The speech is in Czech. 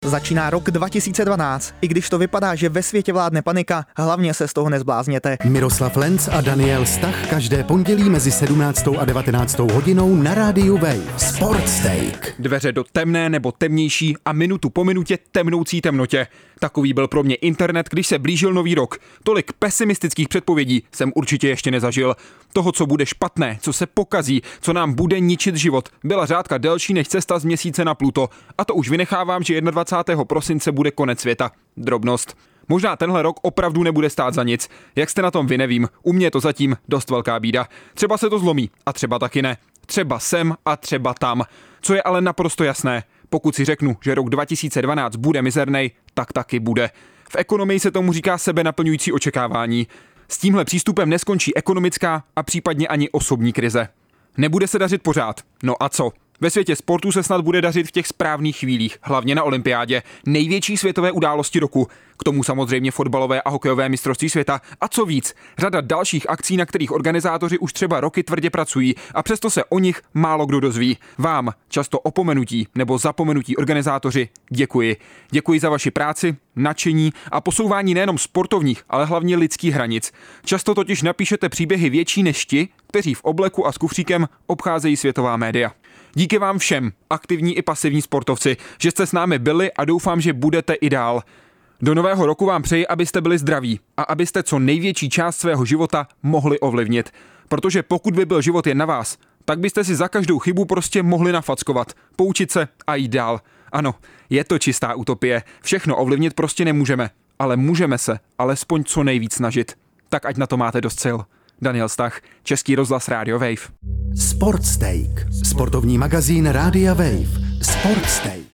Začíná rok 2012. I když to vypadá, že ve světě vládne panika, hlavně se z toho nezblázněte. Miroslav Lenc a Daniel Stach každé pondělí mezi 17. a 19. hodinou na rádiu Wave. Sportsteak. Dveře do temné nebo temnější a minutu po minutě temnoucí temnotě. Takový byl pro mě internet, když se blížil nový rok. Tolik pesimistických předpovědí jsem určitě ještě nezažil. Toho, co bude špatné, co se pokazí, co nám bude ničit život, byla řádka delší než cesta z Měsíce na Pluto. A to už vynechávám, že 21. prosince bude konec světa. Drobnost. Možná tenhle rok opravdu nebude stát za nic. Jak jste na tom vy, nevím. U mě je to zatím dost velká bída. Třeba se to zlomí a třeba taky ne. Třeba sem a třeba tam. Co je ale naprosto jasné, pokud si řeknu, že rok 2012 bude mizernej, tak taky bude. V ekonomii se tomu říká sebenaplňující očekávání. S tímhle přístupem neskončí ekonomická a případně ani osobní krize. Nebude se dařit pořád. No a co? Ve světě sportu se snad bude dařit v těch správných chvílích, hlavně na olympiádě, největší světové události roku. K tomu samozřejmě fotbalové a hokejové mistrovství světa a co víc, řada dalších akcí, na kterých organizátoři už třeba roky tvrdě pracují a přesto se o nich málo kdo dozví. Vám, často opomenutí nebo zapomenutí organizátoři, děkuji. Děkuji za vaši práci, nadšení a posouvání nejenom sportovních, ale hlavně lidských hranic. Často totiž napíšete příběhy větší než ti, kteří v obleku a s kufříkem obcházejí světová média. Díky vám všem, aktivní i pasivní sportovci, že jste s námi byli a doufám, že budete i dál. Do nového roku vám přeji, abyste byli zdraví a abyste co největší část svého života mohli ovlivnit. Protože pokud by byl život jen na vás, tak byste si za každou chybu prostě mohli nafackovat, poučit se a jít dál. Ano, je to čistá utopie, všechno ovlivnit prostě nemůžeme, ale můžeme se alespoň co nejvíc snažit. Tak ať na to máte dost sil. Daniel Stach, Český rozhlas Rádio Wave. Sportsteak. Sportovní magazín Rádia Wave. Sportsteak.